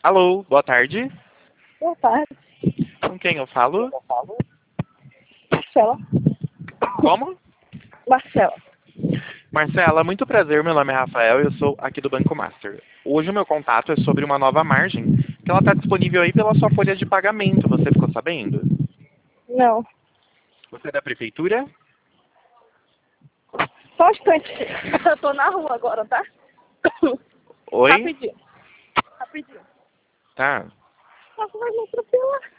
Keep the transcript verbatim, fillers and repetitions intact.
Alô, boa tarde. Boa tarde. Com quem eu falo? Marcela. Como? Marcela. Marcela, muito prazer. Meu nome é Rafael e eu sou aqui do Banco Master. Hoje o meu contato é sobre uma nova margem que ela está disponível aí pela sua folha de pagamento. Você ficou sabendo? Não. Você é da prefeitura? Só um instante. Eu tô na rua agora, tá? Oi? Rapidinho. Rapidinho. Tá. Nossa, vai me atropelar.